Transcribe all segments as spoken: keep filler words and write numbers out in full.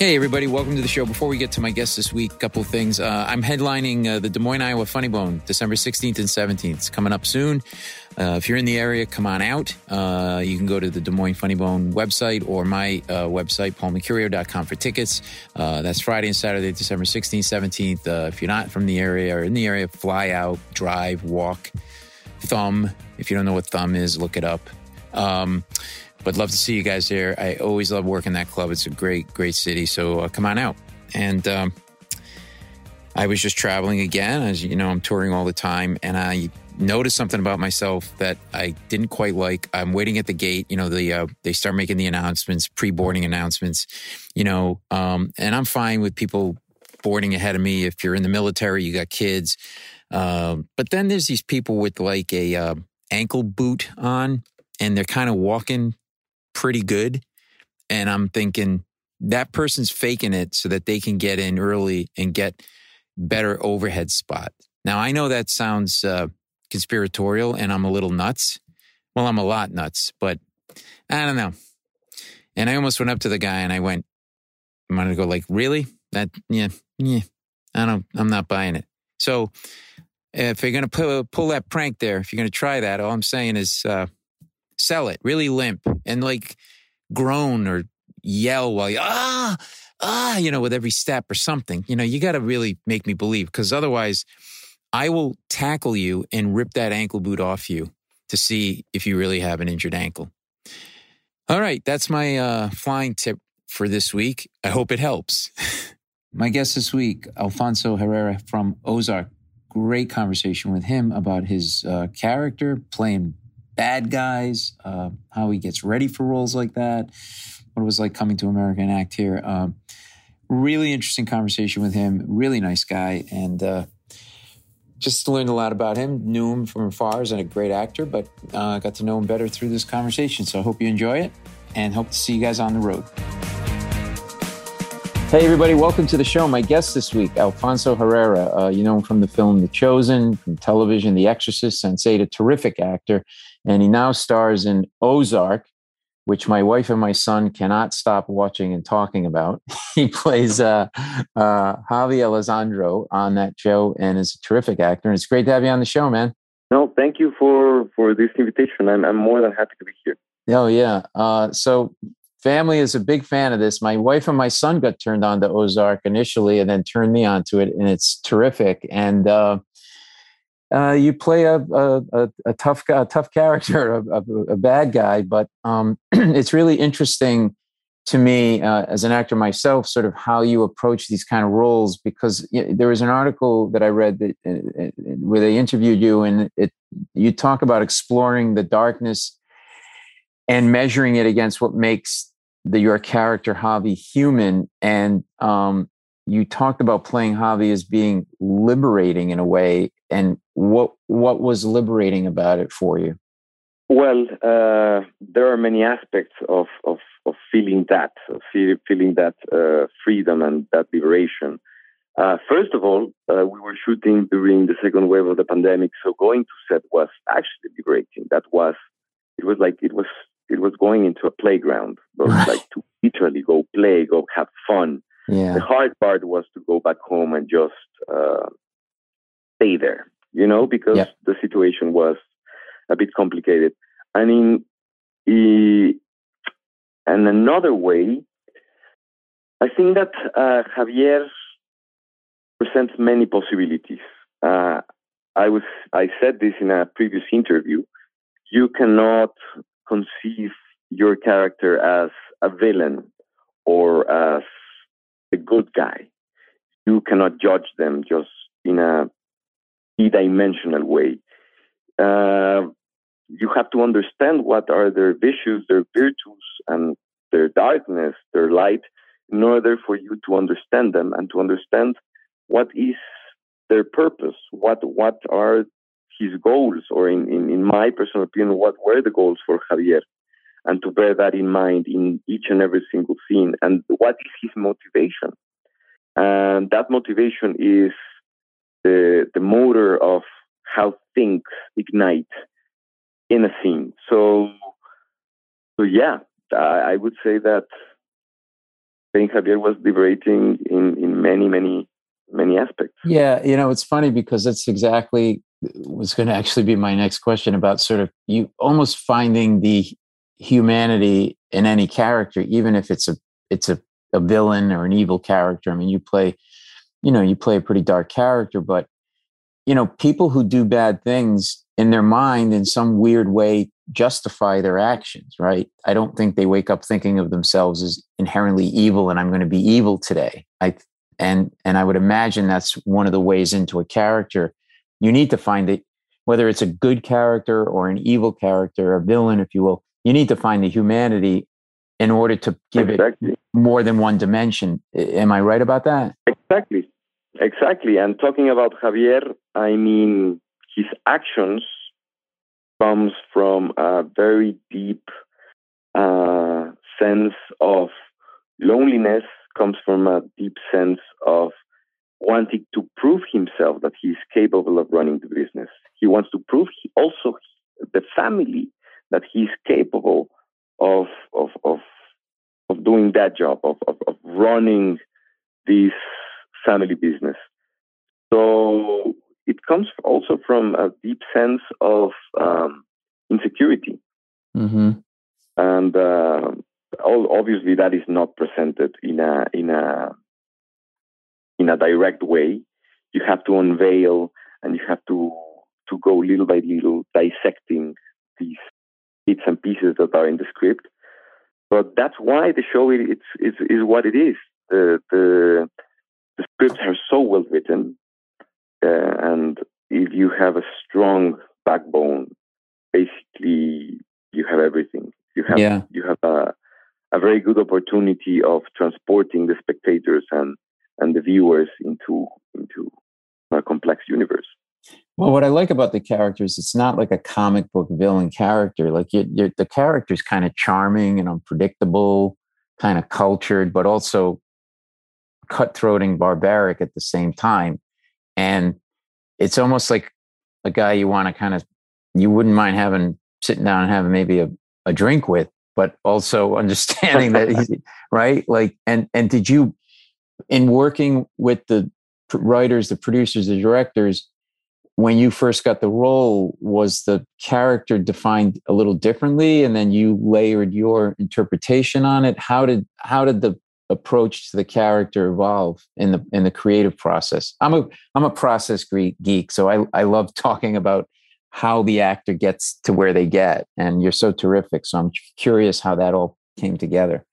Hey, everybody. Welcome to the show. Before we get to my guest this week, a couple of things. Uh, I'm headlining uh, the Des Moines, Iowa Funny Bone, December sixteenth and seventeenth. It's coming up soon. Uh, if you're in the area, come on out. Uh, you can go to the Des Moines Funny Bone website or my uh, website, paul mercurio dot com for tickets. Uh, that's Friday and Saturday, December sixteenth, seventeenth. Uh, if you're not from the area or in the area, fly out, drive, walk, thumb. If you don't know what thumb is, look it up. Um, But love to see you guys there. I always love working that club. It's a great, great city. So uh, come on out. And um, I was just traveling again. As you know, I'm touring all the time. And I noticed something about myself that I didn't quite like. I'm waiting at the gate. You know, the uh, they start making the announcements, pre-boarding announcements, you know, um, and I'm fine with people boarding ahead of me. If you're in the military, you got kids. Um, but then there's these people with like a uh, ankle boot on, and they're kind of walking pretty good. And I'm thinking that person's faking it so that they can get in early and get better overhead spot. Now, I know that sounds uh, conspiratorial and I'm a little nuts. Well, I'm a lot nuts, but I don't know. And I almost went up to the guy and I went, I'm going to go like, really? That, yeah, yeah, I don't, I'm not buying it. So if you're going to pull, pull that prank there, if you're going to try that, all I'm saying is, uh, sell it really limp and like groan or yell while you, ah, ah, you know, with every step or something. You know, you got to really make me believe, because otherwise I will tackle you and rip that ankle boot off you to see if you really have an injured ankle. All right. That's my uh, flying tip for this week. I hope it helps. My guest this week, Alfonso Herrera from Ozark. Great conversation with him about his uh, character playing bad guys, uh, how he gets ready for roles like that, what it was like coming to America and act here. Um, really interesting conversation with him. Really nice guy. And uh, just learned a lot about him. Knew him from afar as a great actor, but uh, got to know him better through this conversation. So I hope you enjoy it and hope to see you guys on the road. Hey, everybody. Welcome to the show. My guest this week, Alfonso Herrera. Uh, you know him from the film The Chosen, from television, The Exorcist, Sense eight, a terrific actor. And he now stars in Ozark, which my wife and my son cannot stop watching and talking about. He plays uh, uh, Javi Elizondo on that show and is a terrific actor. And it's great to have you on the show, man. No, thank you for, for this invitation. I'm, I'm more than happy to be here. Oh, yeah. Uh, so family is a big fan of this. My wife and my son got turned on to Ozark initially and then turned me on to it. And it's terrific. And uh, Uh, you play a a, a, a tough a tough character, a, a, a bad guy, but um, it's really interesting to me uh, as an actor myself, sort of how you approach these kind of roles. Because you know, there was an article that I read that uh, where they interviewed you, and it you talk about exploring the darkness and measuring it against what makes the your character Javi human, and um, you talked about playing Javi as being liberating in a way. And what what was liberating about it for you? Well, uh, there are many aspects of of, of feeling that, of feel, feeling that uh, freedom and that liberation. Uh, first of all, uh, we were shooting during the second wave of the pandemic, so going to set was actually liberating. That was it was like it was it was going into a playground, but like to literally go play, go have fun. Yeah. The hard part was to go back home and just uh, stay there, you know, because yeah. the situation was a bit complicated. I mean, he, and another way, I think that uh, Javier presents many possibilities. Uh, I was I said this in a previous interview. You cannot conceive your character as a villain or as a good guy. You cannot judge them just in a three-dimensional way. Uh, you have to understand what are their virtues, their virtues, and their darkness, their light, in order for you to understand them and to understand what is their purpose, what what are his goals, or in, in, in my personal opinion, what were the goals for Javier, and to bear that in mind in each and every single scene, and what is his motivation. And that motivation is the the motor of how things ignite in a scene. So, so yeah, I, I would say that playing Javier was liberating in, in many, many, many aspects. Yeah, you know, it's funny because that's exactly was going to actually be my next question about sort of you almost finding the humanity in any character, even if it's a it's a, a villain or an evil character. I mean, you play, you know, you play a pretty dark character, but you know, people who do bad things in their mind in some weird way justify their actions, right? I don't think they wake up thinking of themselves as inherently evil and I'm going to be evil today. I and and I would imagine that's one of the ways into a character. You need to find it, whether it's a good character or an evil character, a villain, if you will, you need to find the humanity in order to give exactly. it more than one dimension. Am I right about that? Exactly. Exactly. And talking about Javier, I mean, his actions comes from a very deep uh, sense of loneliness, comes from a deep sense of wanting to prove himself that he's capable of running the business. He wants to prove he also the family that he's capable of of of of doing that job, of of, of running this family business. So it comes also from a deep sense of um, insecurity. Mm-hmm. And uh, obviously that is not presented in a in a in a direct way. You have to unveil and you have to to go little by little dissecting these bits and pieces that are in the script. But that's why the show it, it's, it's is what it is. The the the scripts are so well written, uh, and if you have a strong backbone, basically you have everything. You have yeah. you have a a very good opportunity of transporting the spectators and and the viewers into into a complex universe. Well, what I like about the characters, it's not like a comic book villain character. Like you, you're, the character's kind of charming and unpredictable, kind of cultured, but also cutthroat and barbaric at the same time. And it's almost like a guy you want to kind of, you wouldn't mind having, sitting down and having maybe a, a drink with, but also understanding that he's right. Like, and, and did you, in working with the writers, the producers, the directors, when you first got the role, was the character defined a little differently, and then you layered your interpretation on it? How did how did the approach to the character evolve in the in the creative process? I'm a I'm a process geek, so I I love talking about how the actor gets to where they get, and you're so terrific. So I'm curious how that all came together.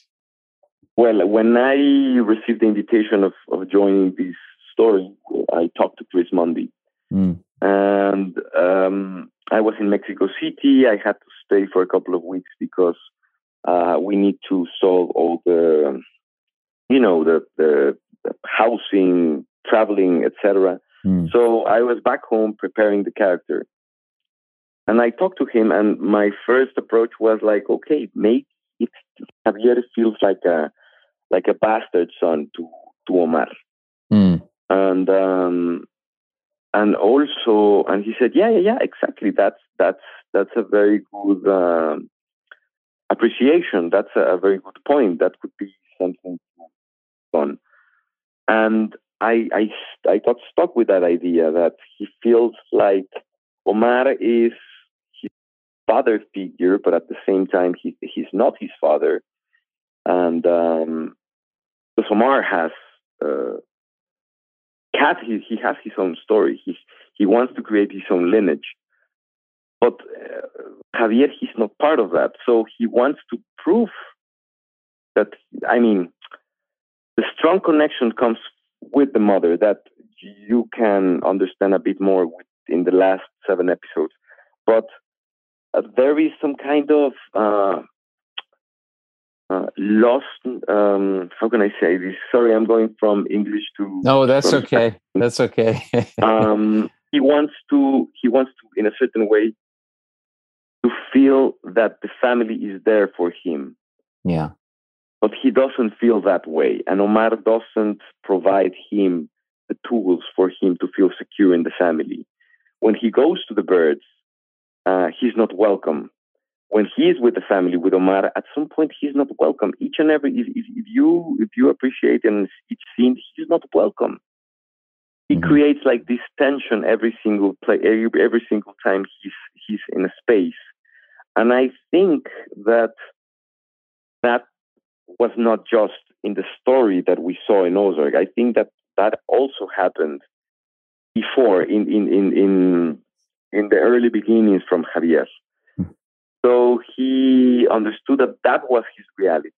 Well, when I received the invitation of, of joining this story, I talked to Chris Mundy. Mm. And um, I was in Mexico City. I had to stay for a couple of weeks because uh, we need to solve all the, you know, the, the, the housing, traveling, et cetera. Mm. So I was back home preparing the character. And I talked to him, and my first approach was like, okay, maybe it, Javier feels like a like a bastard son to, to Omar. Mm. And um, and also, and he said, yeah, yeah, yeah, exactly. That's that's that's a very good um, appreciation. That's a, a very good point. That could be something fun. And I I I got stuck with that idea that he feels like Omar is his father figure, but at the same time he he's not his father. And um, because Omar has. Uh, Has, he, he has his own story. He he wants to create his own lineage. But uh, Javier, he's not part of that. So he wants to prove that, I mean, the strong connection comes with the mother that you can understand a bit more with, in the last seven episodes. But uh, there is some kind of uh, uh, lost, um, how can I say this? Sorry, I'm going from English to... No, that's okay. That's okay. um, he wants to, he wants to, in a certain way, to feel that the family is there for him. Yeah. But he doesn't feel that way. And Omar doesn't provide him the tools for him to feel secure in the family. When he goes to the birds, uh, he's not welcome. when he's with the family, with Omar, at some point he's not welcome. Each and every, if, if, if you if you appreciate in each scene, he's not welcome. He mm-hmm. creates like this tension every single play, every, every single time he's he's in a space, and I think that that was not just in the story that we saw in Ozark. I think that that also happened before in in in in, in the early beginnings from Javier. Mm-hmm. So he understood that that was his reality.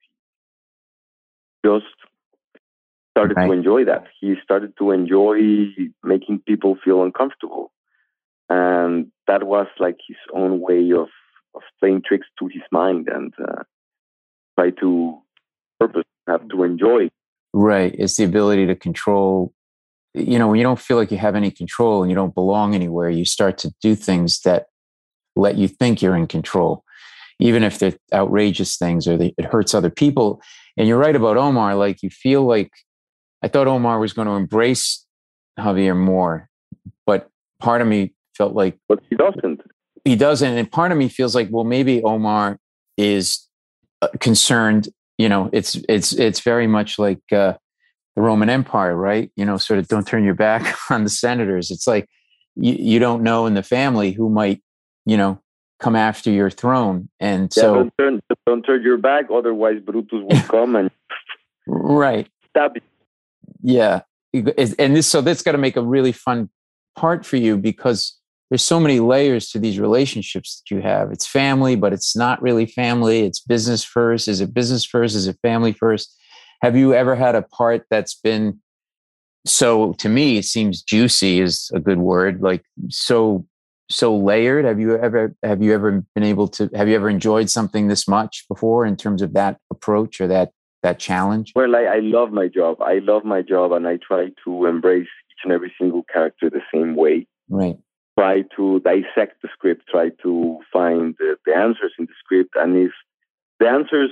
Just started right. to enjoy that. He started to enjoy making people feel uncomfortable. And that was like his own way of, of playing tricks to his mind and uh, try to purpose, have to enjoy. Right. It's the ability to control. You know, when you don't feel like you have any control and you don't belong anywhere, you start to do things that let you think you're in control, even if they're outrageous things or they, it hurts other people. And you're right about Omar. Like, you feel like, I thought Omar was going to embrace Javier more, but part of me felt like... But he doesn't. He doesn't. And part of me feels like, well, maybe Omar is concerned. You know, it's it's it's very much like uh, the Roman Empire, right? You know, sort of don't turn your back on the senators. It's like you, you don't know in the family who might, you know, come after your throne. And yeah, so... Don't turn, don't turn your back, otherwise Brutus will come and... Right. Stab you. Yeah. And this, so that's got to make a really fun part for you, because there's so many layers to these relationships that you have. It's family, but it's not really family. It's business first. Is it business first? Is it family first? Have you ever had a part that's been, so to me, it seems juicy is a good word, like so, so layered? Have you ever, have you ever been able to, have you ever enjoyed something this much before in terms of that approach or that that challenge? Well, I, I love my job. I love my job, and I try to embrace each and every single character the same way. Right. Try to dissect the script, try to find the, the answers in the script. And if the answers,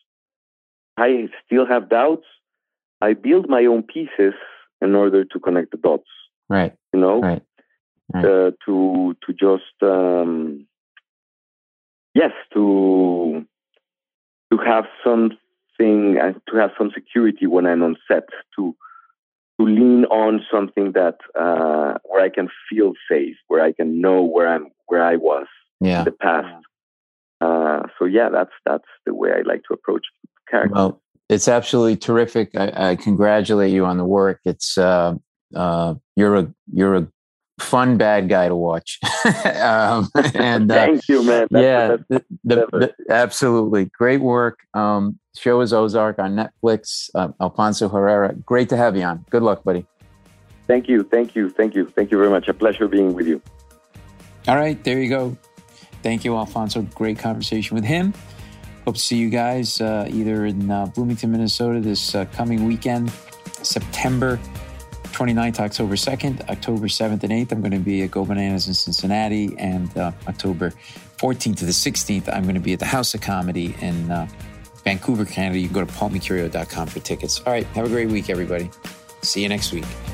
I still have doubts, I build my own pieces in order to connect the dots. Right. You know? Right. Right. Uh, to, to just, um, yes, to, to have some and to have some security when I'm on set, to to lean on something that uh, where I can feel safe, where I can know where I'm where I was yeah. in the past. Uh, so yeah, that's that's the way I like to approach characters. Well, it's absolutely terrific. I, I congratulate you on the work. It's uh, uh, you're a you're a fun bad guy to watch. um, and uh, thank you, man. That's, yeah, that's, the, the, the, absolutely great work. Um, show is Ozark on Netflix. Uh, Alfonso Herrera, great to have you on. Good luck, buddy. Thank you, thank you, thank you, thank you very much. A pleasure being with you. All right, there you go. Thank you, Alfonso. Great conversation with him. Hope to see you guys uh, either in uh, Bloomington, Minnesota this uh, coming weekend, September twenty-ninth to October second, October seventh and eighth. I'm going to be at Go Bananas in Cincinnati, and uh, October fourteenth to the sixteenth, I'm going to be at the House of Comedy in uh, Vancouver, Canada. You can go to paul mercurio dot com for tickets. All right, have a great week, everybody. See you next week.